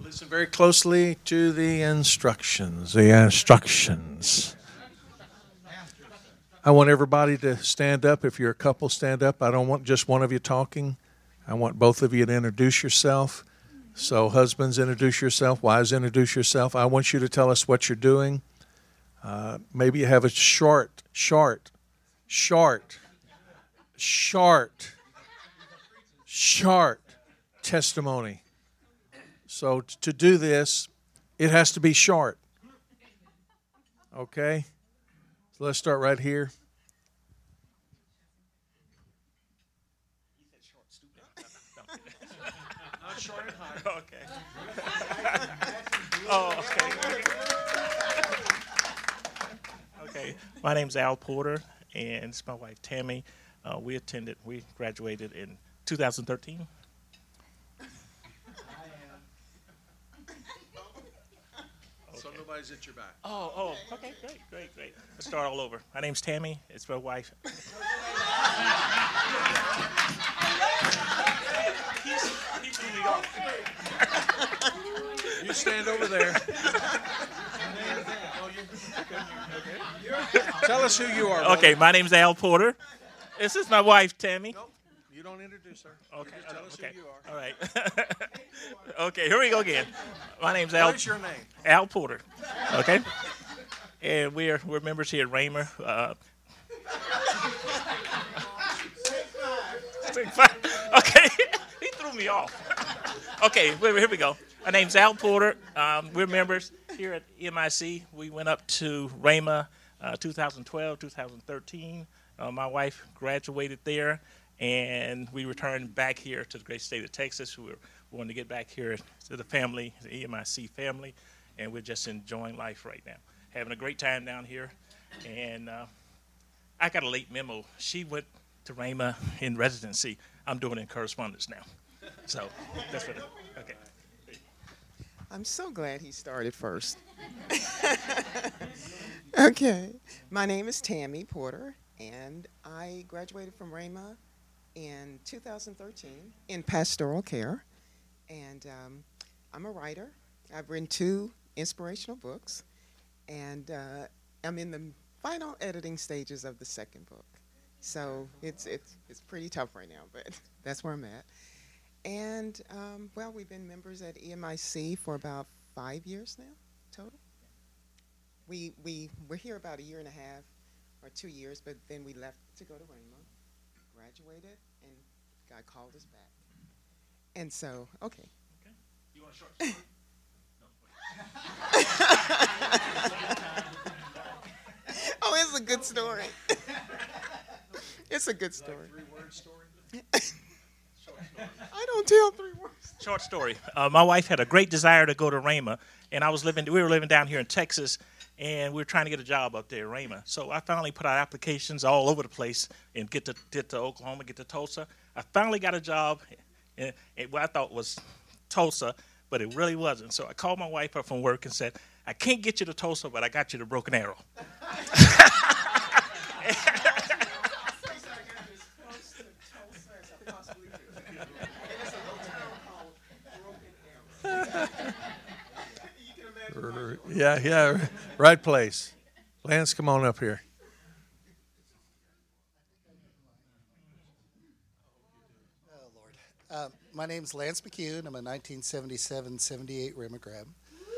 Listen very closely to the instructions. The instructions. I want everybody to stand up. If you're a couple, stand up. I don't want just one of you talking. I want both of you to introduce yourself. So, husbands, introduce yourself. Wives, introduce yourself. I want you to tell us what you're doing. Maybe you have a short testimony. So to do this, it has to be short. Okay? So let's start right here. Not short and high. Okay. Oh, okay. Okay. My name's Al Porter, and it's my wife Tammy. We graduated in 2013. So nobody's at your back. Okay, great. Let's start all over. My name's Tammy. It's my wife. He threw me off. You stand over there. Tell us who you are. Okay, my name's Al Porter. This is my wife, Tammy. Nope, you don't introduce her. Okay, Tell us who you are. All right. Okay, here we go again. My name's Al. What is your name? Al Porter. Okay. And we're members here at Rhema. Okay, he threw me off. Okay, here we go. My name's Al Porter. We're members here at EMIC. We went up to Rhema 2012, 2013. My wife graduated there, and we returned back here to the great state of Texas. We wanted to get back here to the family, the EMIC family, and we're just enjoying life right now. Having a great time down here. And I got a late memo. She went to Rhema in residency. I'm doing it in correspondence now. So that's what okay. I'm so glad he started first. Okay. My name is Tammy Porter, and I graduated from Rhema in 2013 in pastoral care. And I'm a writer. I've written 2 inspirational books, and I'm in the final editing stages of the second book. So it's pretty tough right now, but that's where I'm at. And, well, we've been members at EMIC for about 5 years now, total. We're here about 1.5 years or 2 years, but then we left to go to Rhema, graduated, and God called us back. And so, okay. You want a short story? Oh, it's a good story. It's a good story. 3-word story? I don't tell 3 words. Short story. My wife had a great desire to go to Rhema, and we were living down here in Texas, and we were trying to get a job up there at Rhema. So I finally put out applications all over the place and get to Oklahoma, get to Tulsa. I finally got a job in what I thought was Tulsa, but it really wasn't. So I called my wife up from work and said, I can't get you to Tulsa, but I got you to Broken Arrow. Yeah, right place. Lance, come on up here. Oh, Lord. My name's Lance McCune. I'm a 1977-78 Rhema grad.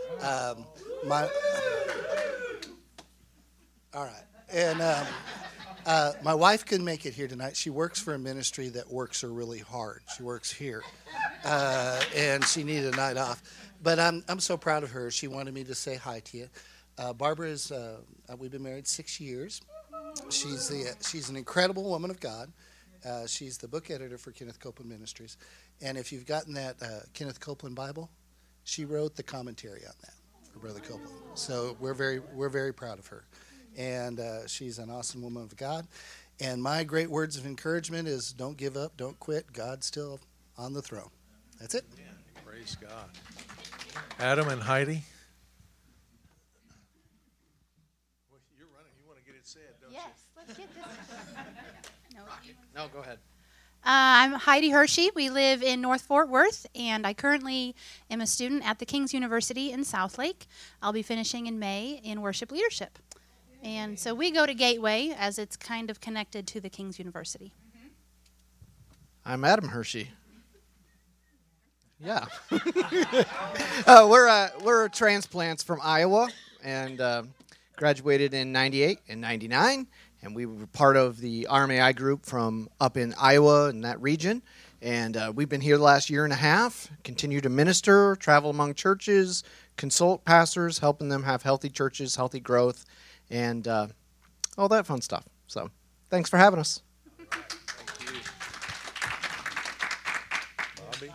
All right. And my wife couldn't make it here tonight. She works for a ministry that works her really hard. She works here. And she needed a night off. But I'm so proud of her. She wanted me to say hi to you. Barbara is, we've been married 6 years. She's an incredible woman of God. She's the book editor for Kenneth Copeland Ministries. And if you've gotten that Kenneth Copeland Bible, she wrote the commentary on that for Brother Copeland. So we're very proud of her. And she's an awesome woman of God. And my great words of encouragement is don't give up, don't quit. God's still on the throne. That's it. Yeah, praise God. Adam and Heidi. Well, you're running. You want to get it said, don't Yes, let's get this. No, No, go ahead. I'm Heidi Hershey. We live in North Fort Worth, and I currently am a student at the King's University in Southlake. I'll be finishing in May in worship leadership. And so we go to Gateway as it's kind of connected to the King's University. I'm Adam Hershey. Yeah. We're transplants from Iowa and graduated in 98 and 99. And we were part of the RMAI group from up in Iowa and that region. And we've been here the last year and a half, continue to minister, travel among churches, consult pastors, helping them have healthy churches, healthy growth, and all that fun stuff. So thanks for having us. Bobby?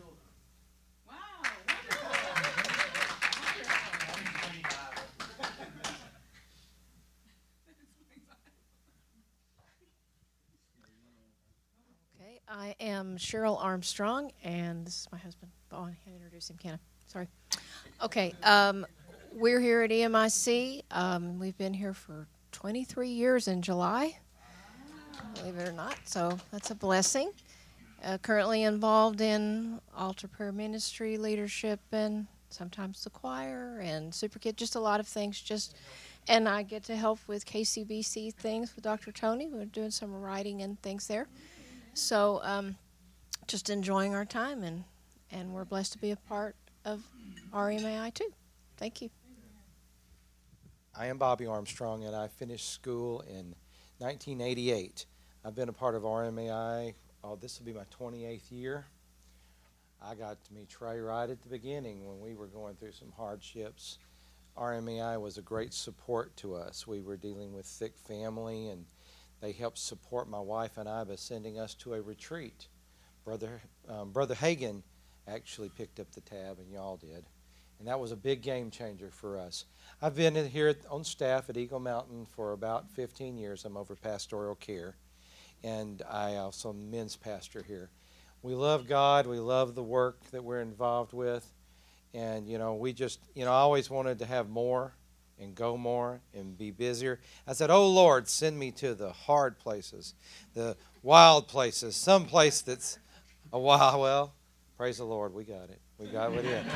Okay, I am Cheryl Armstrong, and this is my husband. Oh, I can't introduce him, can I? Sorry. Okay, we're here at EMIC. We've been here for 23 years in July, believe it or not, so that's a blessing. Currently involved in altar prayer ministry, leadership, and sometimes the choir and Super Kid, just a lot of things. And I get to help with KCBC things with Dr. Tony. We're doing some writing and things there. So just enjoying our time, and we're blessed to be a part of RMAI too. Thank you. I am Bobby Armstrong, and I finished school in 1988. I've been a part of RMAI. This will be my 28th year. I got to meet Trey right at the beginning when we were going through some hardships. RMAI was a great support to us. We were dealing with sick family, and they helped support my wife and I by sending us to a retreat. Brother Hagan actually picked up the tab, and y'all did. And that was a big game changer for us. I've been here on staff at Eagle Mountain for about 15 years. I'm over pastoral care, and I also am men's pastor here. We love God. We love the work that we're involved with. And, we just, I always wanted to have more and go more and be busier. I said, oh, Lord, send me to the hard places, the wild places, some place that's a wild. Well, praise the Lord, we got it. We got it in.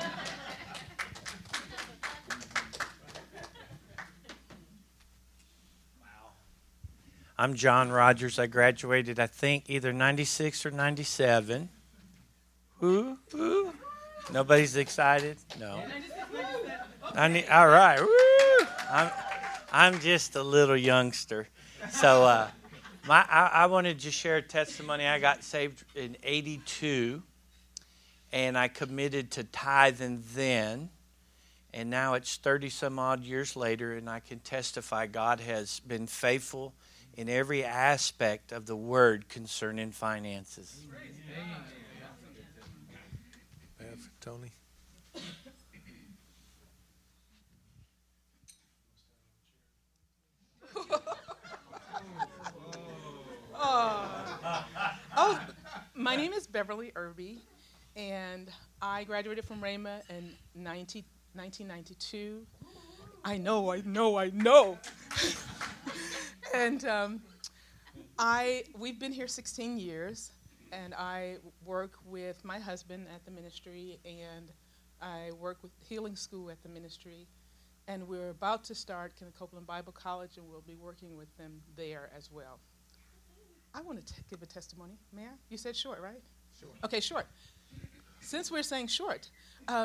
I'm John Rogers. I graduated, I think, either 96 or 97. Who? Nobody's excited? No. All right. Woo! I'm just a little youngster. So I wanted to share a testimony. I got saved in 82, and I committed to tithing then. And now it's 30-some-odd years later, and I can testify God has been faithful in every aspect of the word concerning finances. Tony? My name is Beverly Irby, and I graduated from Rhema in 1992. I know. And we've been here 16 years, and I work with my husband at the ministry, and I work with Healing School at the ministry, and we're about to start Kenneth Copeland Bible College, and we'll be working with them there as well. I want to give a testimony. May I? You said short, right? Sure. Okay, short. Since we're saying short, no,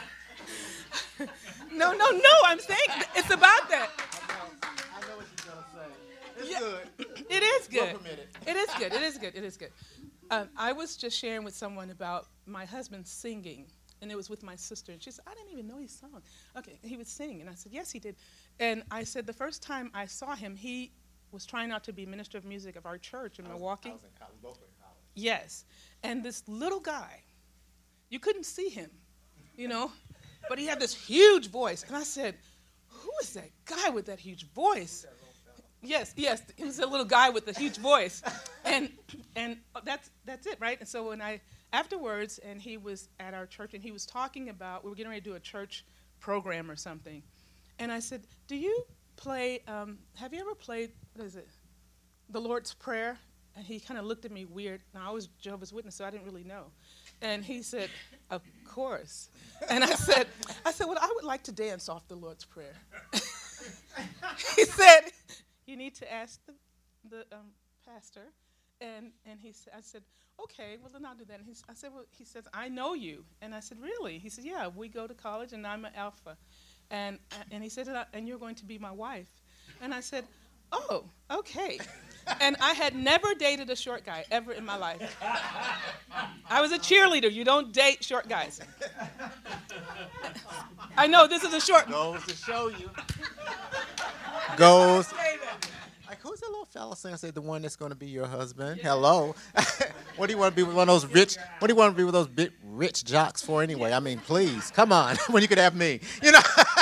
I'm saying it's about that. I know what you're going to say. It's good. It is good. We'll permit it. It is good. I was just sharing with someone about my husband singing, and it was with my sister, and she said, I didn't even know he sung. Okay, he was singing, and I said, yes, he did. And I said, the first time I saw him, he was trying out to be minister of music of our church in Milwaukee. I was in college, both were in college. Yes, and this little guy, you couldn't see him, but he had this huge voice, and I said, who is that guy with that huge voice? Yes, he was a little guy with a huge voice, and that's it, right? And so when afterwards, and he was at our church, and he was talking about, we were getting ready to do a church program or something, and I said, do you play, have you ever played, what is it, the Lord's Prayer And he kind of looked at me weird. Now, I was Jehovah's Witness, so I didn't really know. And he said, of course. And I said, well, I would like to dance off the Lord's Prayer. He said, you need to ask the pastor. And I said, okay, well, then I'll do that. And he says, I know you. And I said, really? He said, yeah, we go to college, and I'm an Alpha. And he said, and you're going to be my wife. And I said, oh, okay. And I had never dated a short guy ever in my life. I was a cheerleader. You don't date short guys. I know this is a short. Goes to show you. Goes. Like, who's that little fella saying? Say the one that's going to be your husband. Yeah. Hello. What do you want to be with one of those rich? What do you want to be with those big rich jocks for anyway? I mean, please, come on. When you could have me, you know.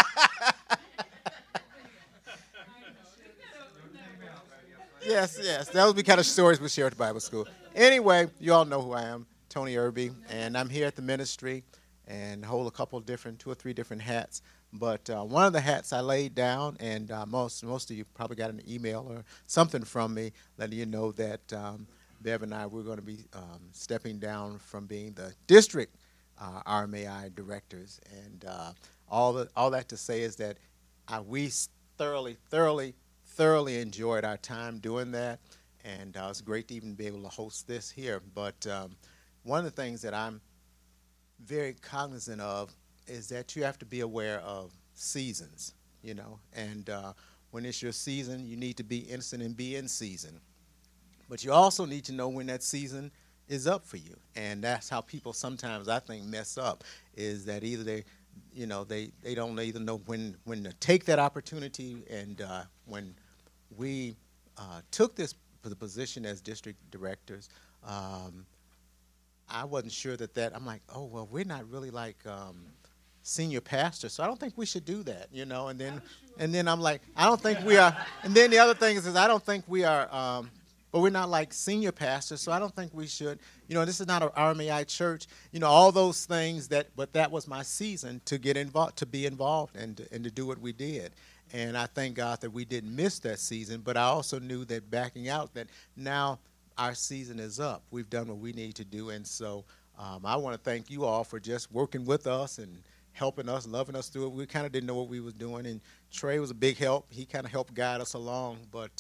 Yes. That would be kind of stories we share at the Bible school. Anyway, you all know who I am, Tony Irby, and I'm here at the ministry and hold a couple of two or three different hats. But one of the hats I laid down, and most of you probably got an email or something from me letting you know that Bev and I, we're going to be stepping down from being the district RMAI directors. And all that to say is that we thoroughly enjoyed our time doing that, and it's great to even be able to host this here. But one of the things that I'm very cognizant of is that you have to be aware of seasons, you know, and when it's your season, you need to be innocent and be in season. But you also need to know when that season is up for you, and that's how people sometimes, I think, mess up, is that either they don't either know when to take that opportunity. And when we took the position as district directors, I wasn't sure that I'm like, oh, well, we're not really like senior pastor, so I don't think we should do that, you know. And then I'm like, I don't think we are. And then the other thing is I don't think we are, but we're not like senior pastors, so I don't think we should. You know, this is not an RMAI church. You know, all those things but that was my season to get involved, to be involved, and to do what we did. And I thank God that we didn't miss that season. But I also knew that backing out, that now our season is up. We've done what we need to do, and so I want to thank you all for just working with us and helping us, loving us through it. We kind of didn't know what we was doing, and Trey was a big help. He kind of helped guide us along, but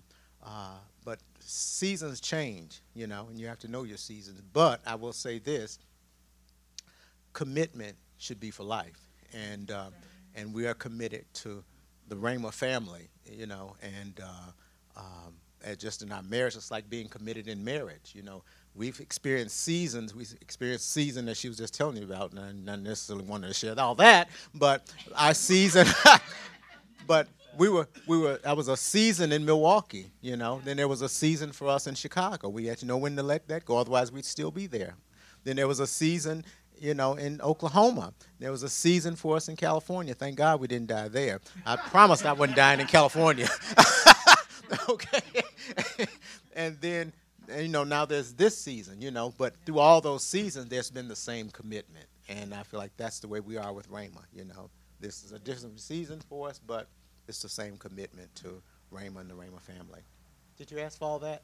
seasons change, you know, and you have to know your seasons. But I will say this: commitment should be for life, and we are committed to the Rhema family, you know, and just in our marriage, it's like being committed in marriage, you know. We've experienced seasons. We experienced season that she was just telling you about, and I not necessarily wanted to share all that, but our season. But that was a season in Milwaukee, you know. Then there was a season for us in Chicago. We had to know when to let that go, otherwise we'd still be there. Then there was a season, you know, in Oklahoma. There was a season for us in California. Thank God we didn't die there. I promised I wasn't dying in California. Okay. And then, you know, now there's this season, you know, but through all those seasons, there's been the same commitment. And I feel like that's the way we are with Rhema, you know. This is a different season for us, but it's the same commitment to Rhema and the Rhema family. Did you ask for all that?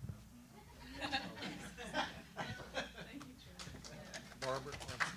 Barbara?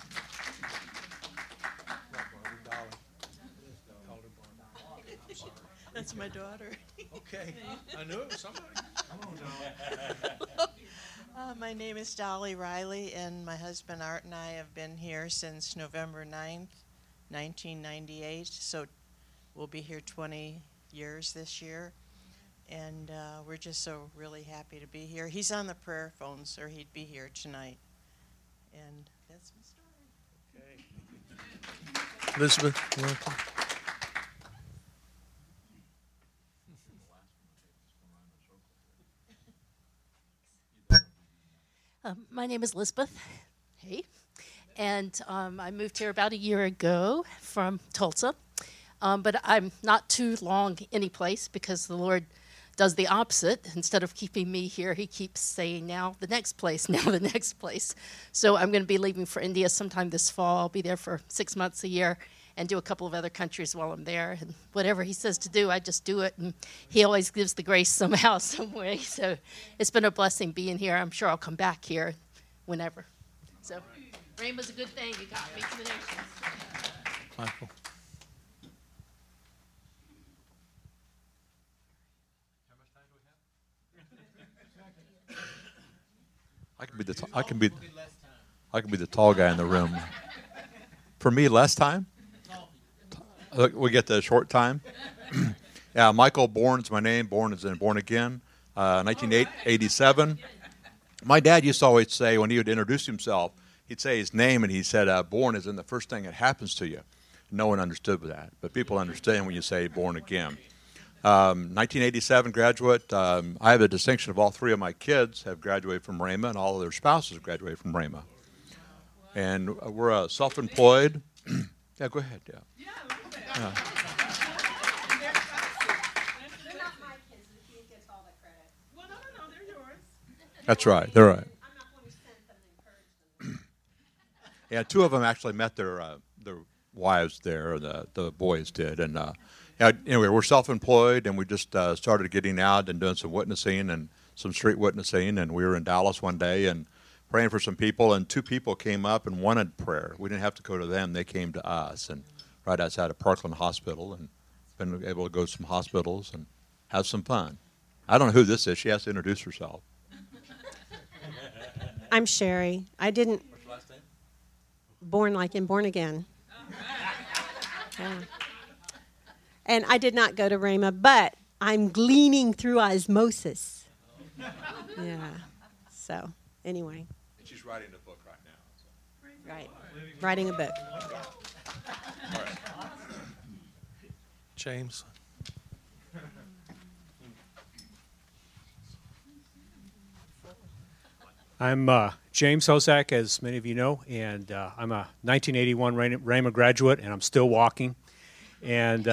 That's my daughter. Okay. I knew it was somebody. Come on, Dolly. My name is Dolly Riley, and my husband Art and I have been here since November 9th, 1998. So we'll be here 20 years this year. And we're just so really happy to be here. He's on the prayer phones, or he'd be here tonight. And that's my story. Okay. Elizabeth, welcome. My name is Elizabeth. Hey. And I moved here about a year ago from Tulsa. But I'm not too long any place because the Lord does the opposite. Instead of keeping me here, he keeps saying, now the next place, now the next place. So I'm going to be leaving for India sometime this fall. I'll be there for 6 months a year. and do a couple of other countries while I'm there. And whatever he says to do, I just do it. And he always gives the grace somehow, some way. So it's been a blessing being here. I'm sure I'll come back here whenever. So Rhema's a good thing. You got me to the nations. Michael. I can be the tall guy in the room. For me, less time. We get the short time. Yeah, Michael Bourne's my name. Bourne is in Born Again, 1987. My dad used to always say when he would introduce himself, he'd say his name and he said, "Born is in the first thing that happens to you." No one understood that, but people understand when you say Born Again. 1987 graduate. I have the distinction of all three of my kids have graduated from Rhema, and all of their spouses have graduated from Rhema. And we're self-employed. Yeah, go ahead. Yeah. They're not my kids. He gets all the credit. Well, no, they're yours. That's right. They're right. I'm not going to send them and encourage them. Yeah, two of them actually met their wives there. Or the boys did, and anyway, we're self-employed, and we just started getting out and doing some witnessing and some street witnessing. And we were in Dallas one day and praying for some people, and two people came up and wanted prayer. We didn't have to go to them; they came to us, and right outside of Parkland Hospital, and been able to go to some hospitals and have some fun. I don't know who this is. She has to introduce herself. I'm Sherry. I didn't. What's your last name? Born like in Born Again. Yeah. And I did not go to Rhema, but I'm gleaning through osmosis. Yeah. So, anyway. And she's writing a book right now. So. Right. Writing a book. Yeah. All right. James. I'm James Hosak, as many of you know, and I'm a 1981 Rhema graduate, and I'm still walking. And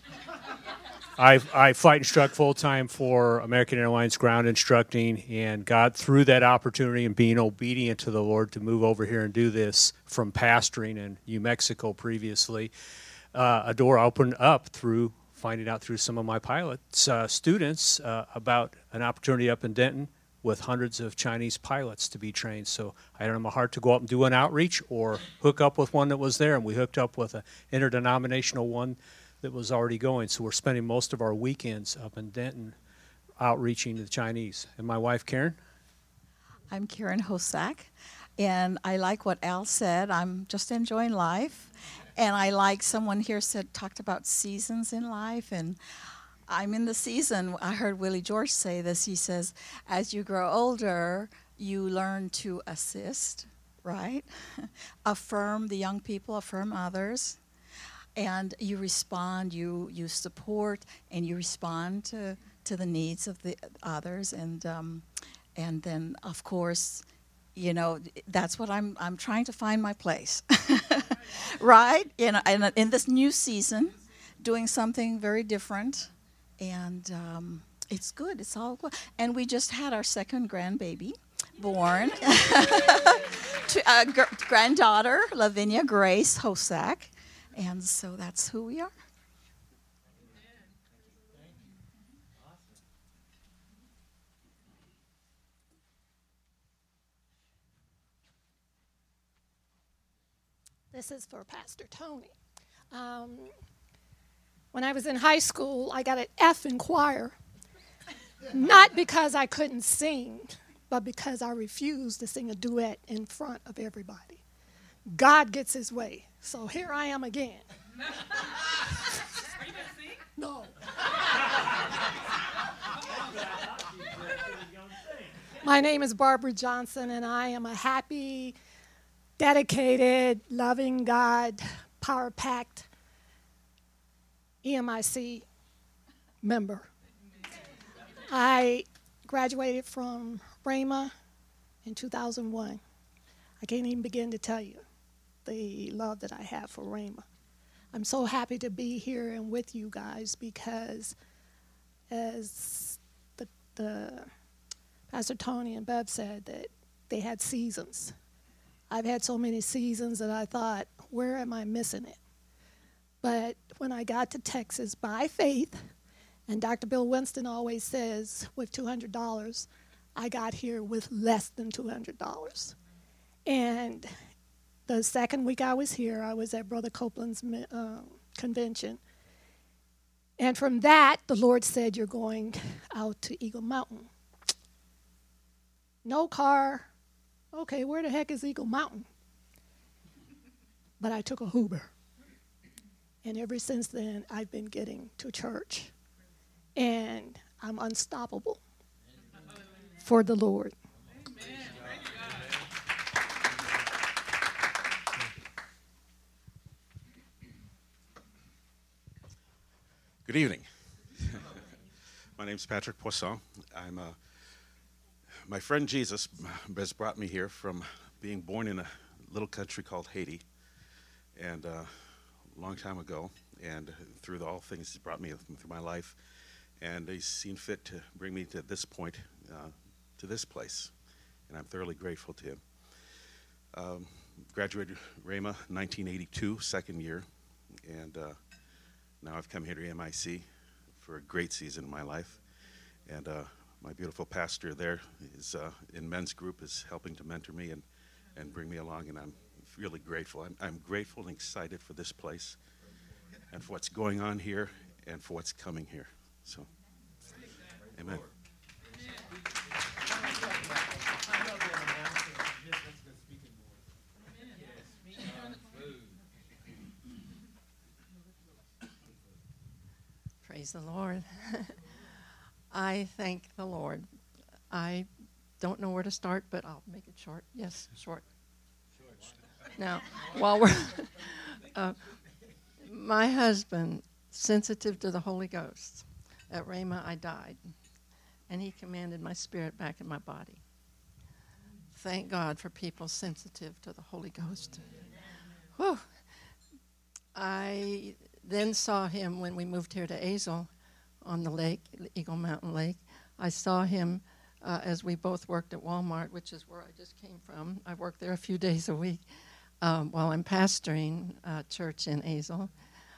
I flight instruct full-time for American Airlines ground instructing, and got through that opportunity and being obedient to the Lord to move over here and do this from pastoring in New Mexico previously. A door opened up through finding out through some of my pilots, students, about an opportunity up in Denton with hundreds of Chinese pilots to be trained. So I had my heart to go up and do an outreach or hook up with one that was there, and we hooked up with an interdenominational one that was already going. So we're spending most of our weekends up in Denton outreaching to the Chinese. And my wife, Karen? I'm Karen Hosak, and I like what Al said. I'm just enjoying life, and I like someone here talked about seasons in life, and I'm in the season. I heard Willie George say this. He says, as you grow older, you learn to assist, right? Affirm the young people, affirm others. And you respond, you support, and you respond to the needs of the others. And then, of course, you know, that's what I'm trying to find my place, right? In this new season, doing something very different. And it's good. It's all good. And we just had our second grandbaby born. Granddaughter, Lavinia Grace Hosak. And so that's who we are. This is for Pastor Tony. When I was in high school, I got an F in choir. Not because I couldn't sing, but because I refused to sing a duet in front of everybody. God gets his way. So here I am again. Are you going to sing? No. My name is Barbara Johnson, and I am a happy, dedicated, loving God, power-packed EMIC member. I graduated from Rhema in 2001. I can't even begin to tell you the love that I have for Rhema. I'm so happy to be here and with you guys because as the Pastor Tony and Bev said that they had seasons. I've had so many seasons that I thought, where am I missing it? But when I got to Texas by faith, and Dr. Bill Winston always says with $200, I got here with less than $200. And the second week I was here, I was at Brother Copeland's convention. And from that, the Lord said, you're going out to Eagle Mountain. No car. Okay, where the heck is Eagle Mountain? But I took a Uber. And ever since then, I've been getting to church. And I'm unstoppable for the Lord. Good evening. My name is Patrick Poisson. My friend Jesus has brought me here from being born in a little country called Haiti, and a long time ago, and through all things he's brought me through my life, and he's seen fit to bring me to this point, to this place, and I'm thoroughly grateful to him. Graduated Rhema 1982, second year, and now I've come here to MIC for a great season in my life, and my beautiful pastor there is in men's group is helping to mentor me and bring me along, and I'm really grateful. I'm grateful and excited for this place and for what's going on here and for what's coming here. So, amen. Praise the Lord. I thank the Lord. I don't know where to start, but I'll make it short. Yes, short. Now, while we're, my husband, sensitive to the Holy Ghost, at Rhema I died, and he commanded my spirit back in my body. Thank God for people sensitive to the Holy Ghost. Whew. I then saw him when we moved here to Azle on the lake, Eagle Mountain Lake. I saw him as we both worked at Walmart, which is where I just came from. I worked there a few days a week while I'm pastoring a church in Azle.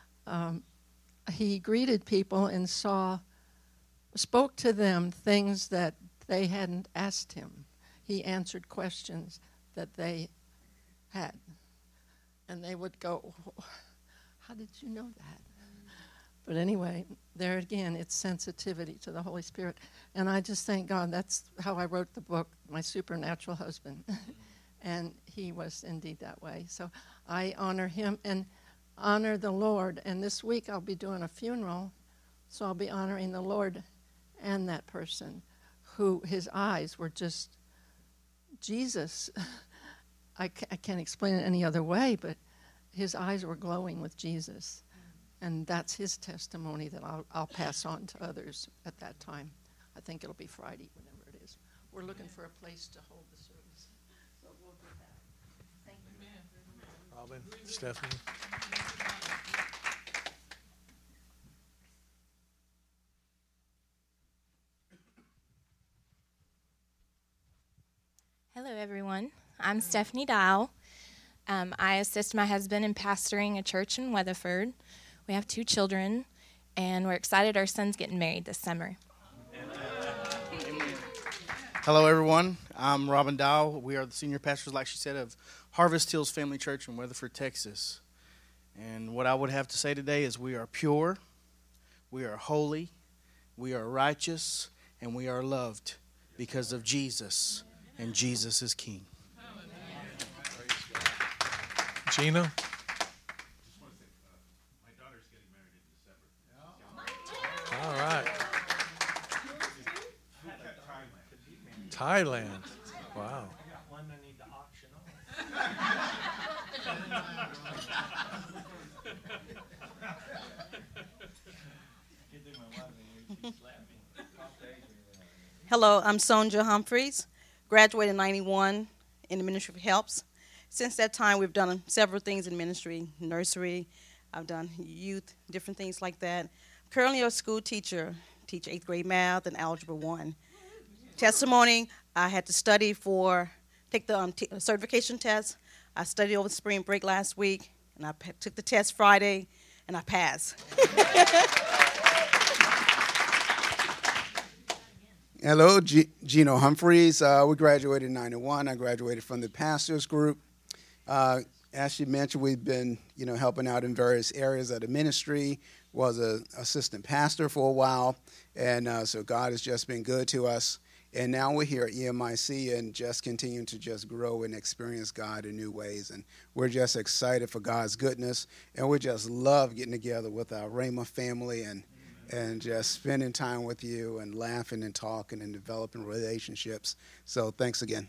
He greeted people and spoke to them things that they hadn't asked him. He answered questions that they had. And they would go, how did you know that? But anyway, there again, it's sensitivity to the Holy Spirit. And I just thank God. That's how I wrote the book, My Supernatural Husband. And he was indeed that way. So I honor him and honor the Lord. And this week I'll be doing a funeral, so I'll be honoring the Lord and that person who his eyes were just Jesus. I can't explain it any other way, but his eyes were glowing with Jesus. And that's his testimony that I'll pass on to others at that time. I think it'll be Friday, whenever it is. We're looking for a place to hold the service. So we'll do that. Thank you. Robin, Stephanie. Hello, everyone. I'm Stephanie Dial. I assist my husband in pastoring a church in Weatherford. We have 2 children, and we're excited our son's getting married this summer. Hello, everyone. I'm Robin Dow. We are the senior pastors, like she said, of Harvest Hills Family Church in Weatherford, Texas. And what I would have to say today is we are pure, we are holy, we are righteous, and we are loved because of Jesus, and Jesus is King. Gina? All right. Thailand. Wow. Hello, I'm Sonja Humphreys, graduated in 91 in the Ministry of Helps. Since that time, we've done several things in ministry, nursery, I've done youth, different things like that. Currently a school teacher, teach 8th grade math and Algebra 1. Testimony, I had to study take the certification test. I studied over spring break last week, and I took the test Friday. and I pass. Hello, Gino Humphreys. We graduated in 91. I graduated from the pastors group. As she mentioned, we've been, helping out in various areas of the ministry. Was an assistant pastor for a while, and so God has just been good to us. And now we're here at EMIC and just continuing to just grow and experience God in new ways. And we're just excited for God's goodness, and we just love getting together with our Rhema family and just spending time with you and laughing and talking and developing relationships. So thanks again.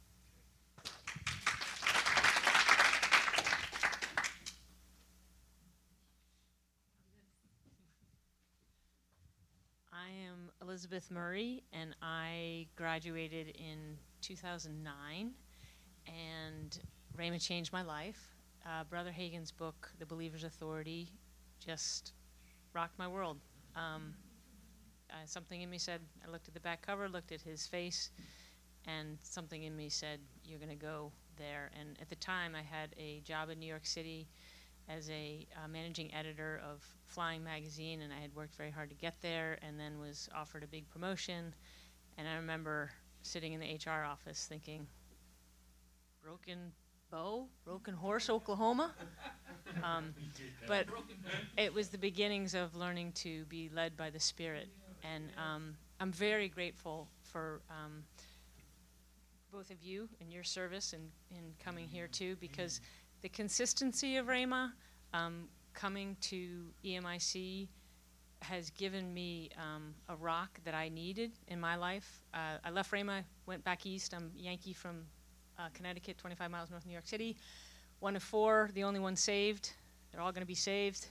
Elizabeth Murray, and I graduated in 2009, and Rhema changed my life. Brother Hagin's book, The Believer's Authority, just rocked my world. Something in me said, I looked at the back cover, looked at his face, and something in me said, you're going to go there. And at the time, I had a job in New York City as a managing editor of Flying Magazine, and I had worked very hard to get there, and then was offered a big promotion. And I remember sitting in the HR office thinking, Broken Horse, Oklahoma? But it was the beginnings of learning to be led by the Spirit. And I'm very grateful for both of you and your service and coming here too, because the consistency of Rhema, coming to EMIC, has given me a rock that I needed in my life. I left Rhema, went back east. I'm Yankee from Connecticut, 25 miles north of New York City. 1 of 4, the only one saved. They're all going to be saved.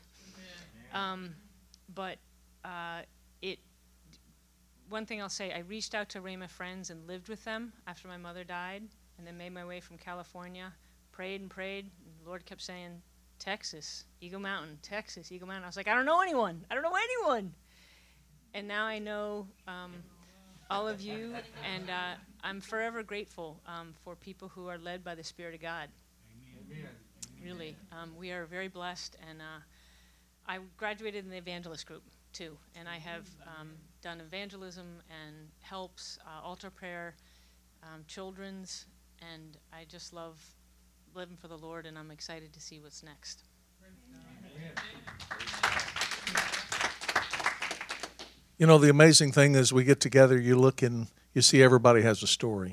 But one thing I'll say, I reached out to Rhema friends and lived with them after my mother died, and then made my way from California. Prayed and prayed, and the Lord kept saying, Texas, Eagle Mountain, Texas, Eagle Mountain. I was like, I don't know anyone. And now I know all of you, and I'm forever grateful for people who are led by the Spirit of God. Amen. Really, we are very blessed, and I graduated in the evangelist group too, and I have done evangelism and helps, altar prayer, children's, and I just love living for the Lord, and I'm excited to see what's next. The amazing thing is we get together, you look and you see everybody has a story.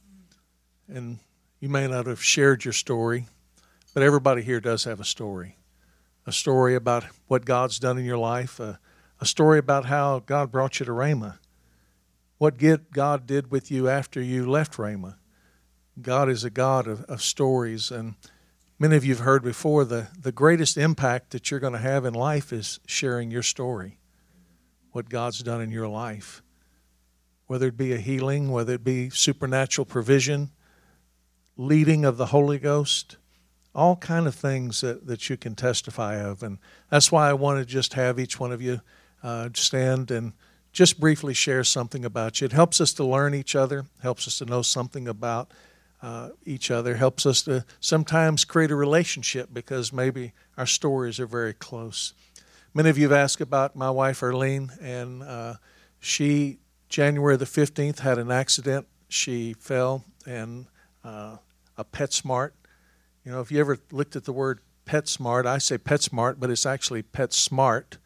And you may not have shared your story, but everybody here does have a story. A story about what God's done in your life, a story about how God brought you to Rhema, what God did with you after you left Rhema. God is a God of stories, and many of you have heard before, the greatest impact that you're going to have in life is sharing your story, what God's done in your life, whether it be a healing, whether it be supernatural provision, leading of the Holy Ghost, all kind of things that you can testify of. And that's why I want to just have each one of you stand and just briefly share something about you. It helps us to learn each other, helps us to know something about each other, helps us to sometimes create a relationship because maybe our stories are very close. Many of you have asked about my wife, Arlene, and she, January the 15th, had an accident. She fell, and a PetSmart. If you ever looked at the word PetSmart, I say PetSmart, but it's actually PetSmart.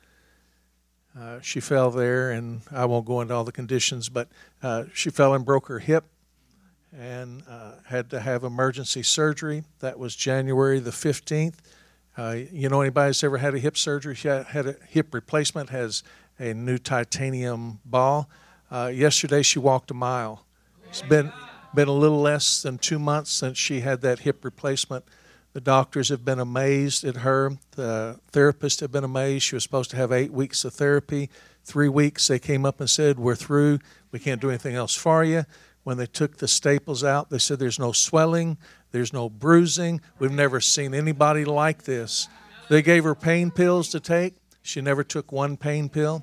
She fell there, and I won't go into all the conditions, but she fell and broke her hip and had to have emergency surgery. That was January the 15th. Anybody that's ever had a hip surgery, had a hip replacement, has a new titanium ball. Yesterday she walked a mile. It's been a little less than 2 months since she had that hip replacement. The doctors have been amazed at her. The therapists have been amazed. She was supposed to have 8 weeks of therapy. 3 weeks, they came up and said, we're through. We can't do anything else for you. When they took the staples out, they said there's no swelling, there's no bruising. We've never seen anybody like this. They gave her pain pills to take. She never took one pain pill.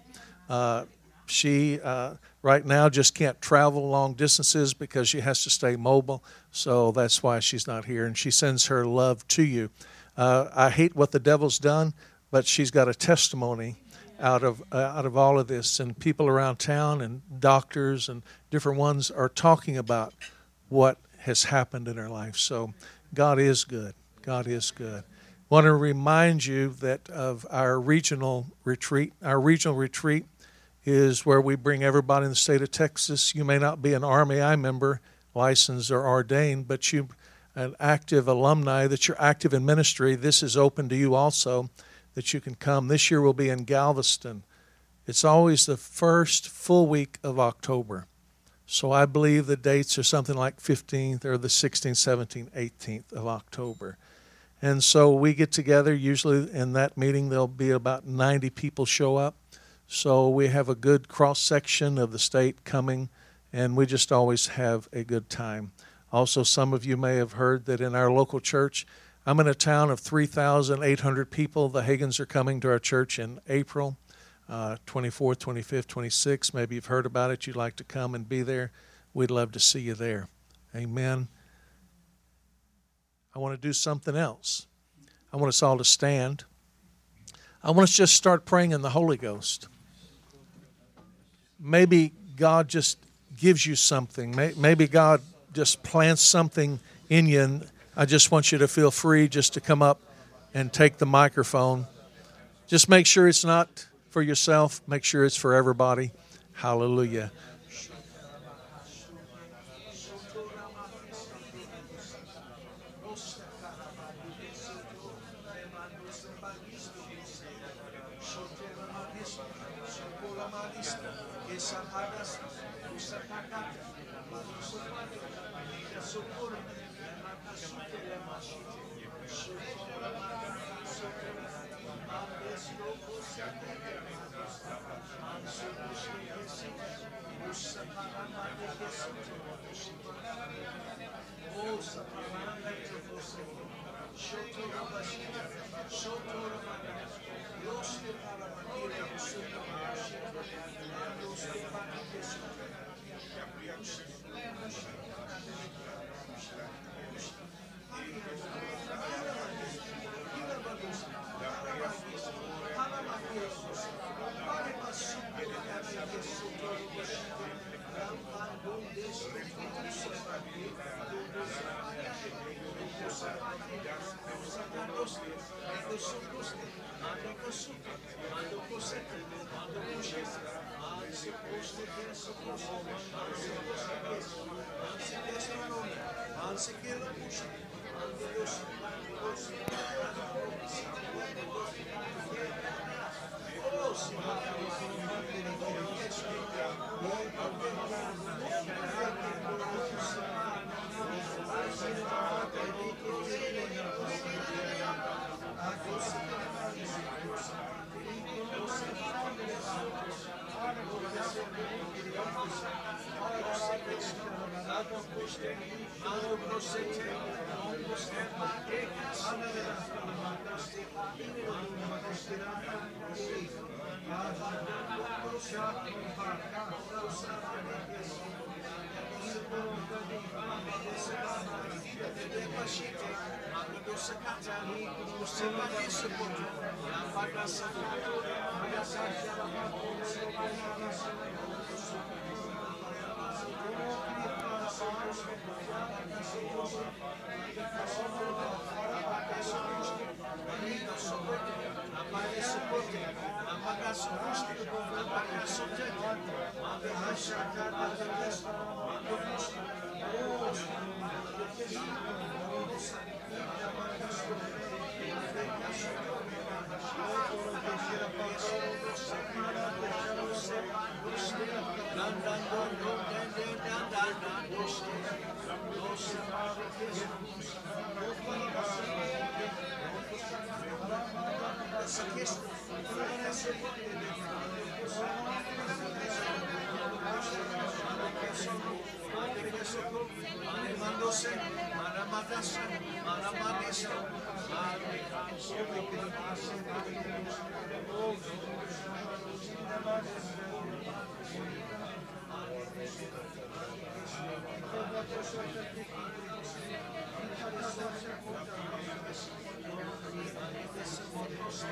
She right now just can't travel long distances because she has to stay mobile. So that's why she's not here. And she sends her love to you. I hate what the devil's done, but she's got a testimony out of all of this, and people around town and doctors and different ones are talking about what has happened in her life. So God is good. God is good. I want to remind you that of our regional retreat. Our regional retreat is where we bring everybody in the state of Texas. You may not be an RMAI member, licensed or ordained, but you an active alumni, that you're active in ministry. This is open to you also, that you can come. This year we'll be in Galveston. It's always the first full week of October. So I believe the dates are something like 15th or the 16th, 17th, 18th of October. And so we get together. Usually in that meeting there'll be about 90 people show up. So we have a good cross-section of the state coming, and we just always have a good time. Also, some of you may have heard that in our local church, I'm in a town of 3,800 people. The Hagans are coming to our church in April, 24th, 25th, 26th. Maybe you've heard about it. You'd like to come and be there. We'd love to see you there. Amen. I want to do something else. I want us all to stand. I want us to just start praying in the Holy Ghost. Maybe God just gives you something. Maybe God just plants something in you, and I just want you to feel free just to come up and take the microphone. Just make sure it's not for yourself. Make sure it's for everybody. Hallelujah.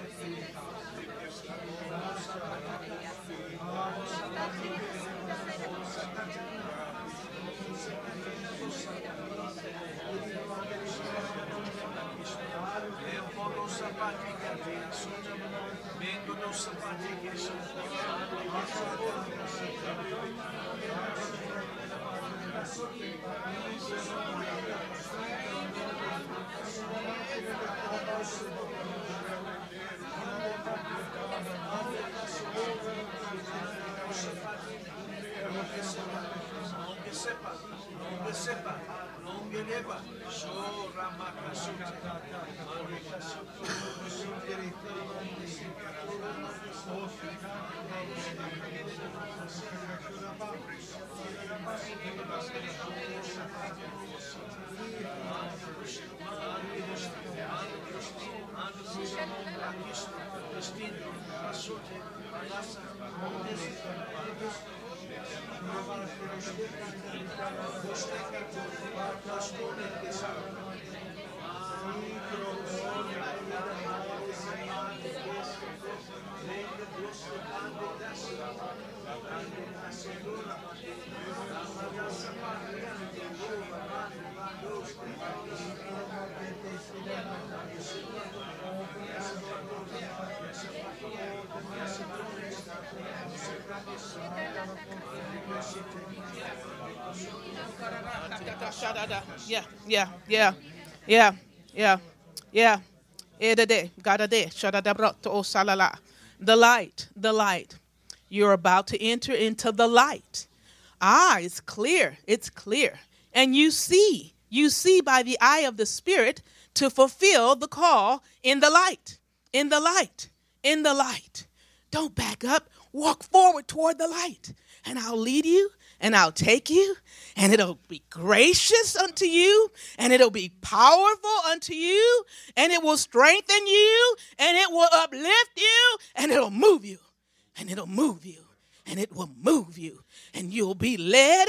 Yeah, yeah, yeah, yeah, yeah, yeah. Edede, gadade, shadadabroto, o salala. The light, the light. You're about to enter into the light. It's clear, it's clear. And you see by the eye of the Spirit to fulfill the call in the light, in the light, in the light. Don't back up, walk forward toward the light, and I'll lead you, and I'll take you, and it'll be gracious unto you, and it'll be powerful unto you, and it will strengthen you, and it will uplift you, and it'll move you, and it'll move you, and it will move you, and you'll be led,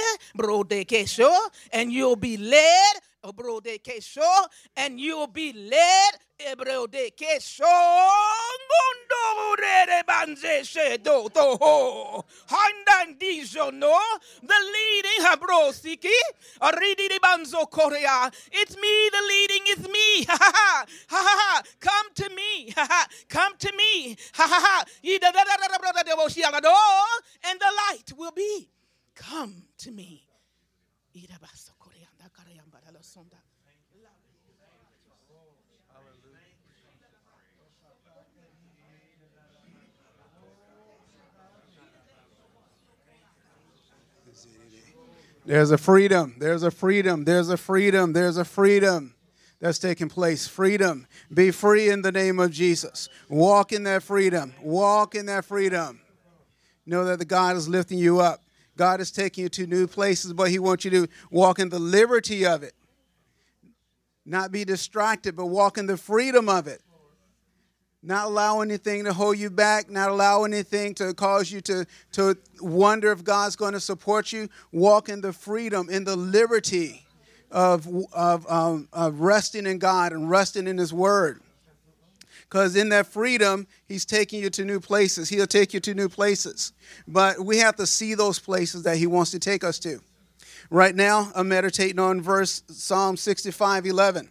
and you'll be led, and you'll be led, the leading habrosiki, it's me, the leading is me. Come to me. Come to me. And the light will be. Come to me. There's a freedom. There's a freedom. There's a freedom. There's a freedom that's taking place. Freedom. Be free in the name of Jesus. Walk in that freedom. Walk in that freedom. Know that the God is lifting you up. God is taking you to new places, but he wants you to walk in the liberty of it. Not be distracted, but walk in the freedom of it. Not allow anything to hold you back, not allow anything to cause you to wonder if God's going to support you. Walk in the freedom, in the liberty of resting in God and resting in his word. Because in that freedom, he's taking you to new places. He'll take you to new places. But we have to see those places that he wants to take us to. Right now, I'm meditating on Psalm 65:11.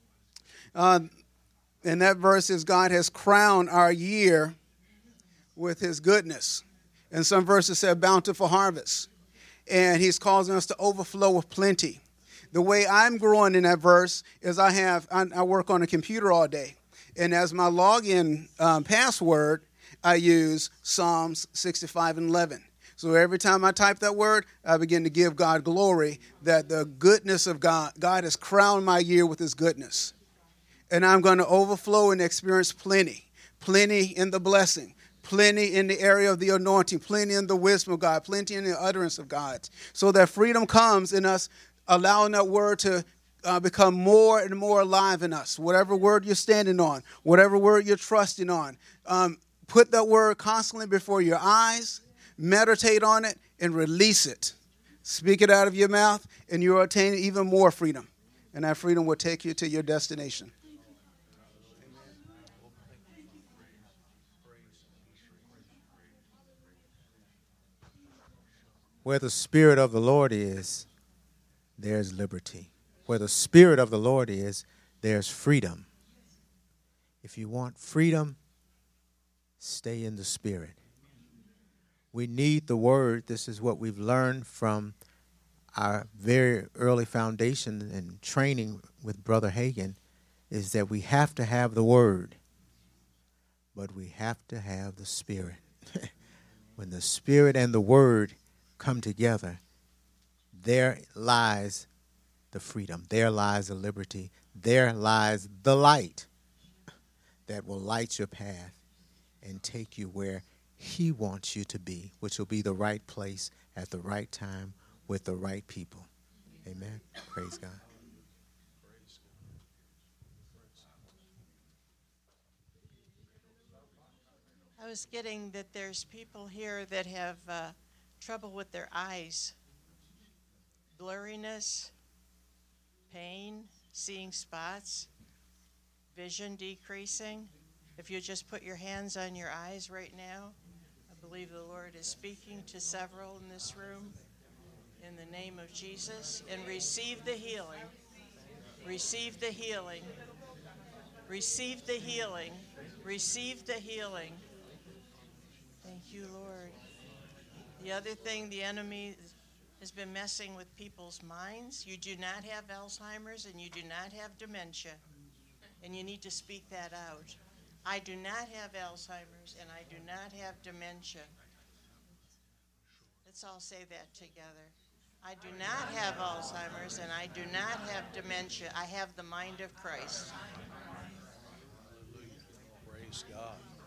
And that verse is, God has crowned our year with his goodness. And some verses say bountiful harvest. And he's causing us to overflow with plenty. The way I'm growing in that verse is I work on a computer all day. And as my login password, I use Psalms 65:11. So every time I type that word, I begin to give God glory that the goodness of God has crowned my year with his goodness. And I'm going to overflow and experience plenty. Plenty in the blessing. Plenty in the area of the anointing. Plenty in the wisdom of God. Plenty in the utterance of God. So that freedom comes in us, allowing that word to become more and more alive in us. Whatever word you're standing on. Whatever word you're trusting on. Put that word constantly before your eyes. Meditate on it and release it. Speak it out of your mouth and you'll attain even more freedom. And that freedom will take you to your destination. Where the Spirit of the Lord is, there's liberty. Where the Spirit of the Lord is, there's freedom. If you want freedom, stay in the Spirit. We need the Word. This is what we've learned from our very early foundation and training with Brother Hagin, is that we have to have the Word, but we have to have the Spirit. When the Spirit and the Word come together, there lies the freedom. There lies the liberty. There lies the light that will light your path and take you where He wants you to be, which will be the right place at the right time with the right people. Amen. Praise God. I was getting that there's people here that have trouble with their eyes, blurriness, pain, seeing spots, vision decreasing. If you just put your hands on your eyes right now, I believe the Lord is speaking to several in this room in the name of Jesus, and receive the healing. Receive the healing. Receive the healing. Receive the healing. Thank you, Lord. The other thing, the enemy has been messing with people's minds. You do not have Alzheimer's and you do not have dementia. And you need to speak that out. I do not have Alzheimer's and I do not have dementia. Let's all say that together. I do not have Alzheimer's and I do not have dementia. I have the mind of Christ. Praise God.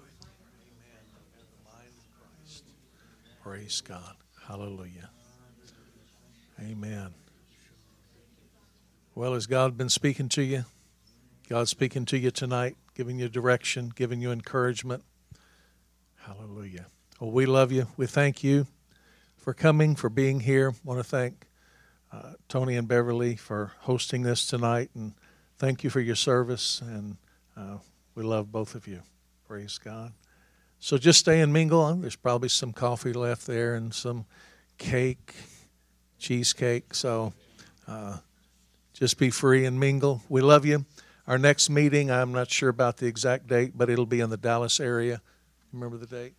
Praise God. Hallelujah. Amen. Well, has God been speaking to you? God's speaking to you tonight, giving you direction, giving you encouragement. Hallelujah. Well, we love you. We thank you for coming, for being here. I want to thank Tony and Beverly for hosting this tonight, and thank you for your service, and we love both of you. Praise God. So just stay and mingle. There's probably some coffee left there and some cake, cheesecake. So just be free and mingle. We love you. Our next meeting, I'm not sure about the exact date, but it'll be in the Dallas area. Remember the date?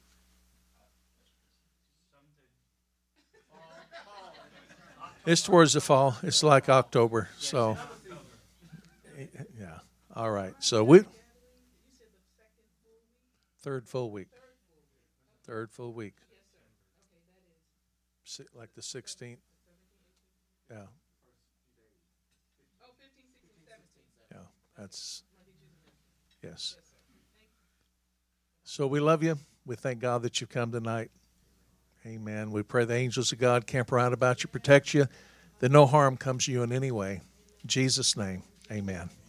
It's towards the fall. It's like October. So, yeah. All right. So third full week. Third full week. Like the 16th. Yeah. Yeah, that's, yes. So we love you. We thank God that you've come tonight. Amen. We pray the angels of God camp around about you, protect you, that no harm comes to you in any way. In Jesus' name, amen.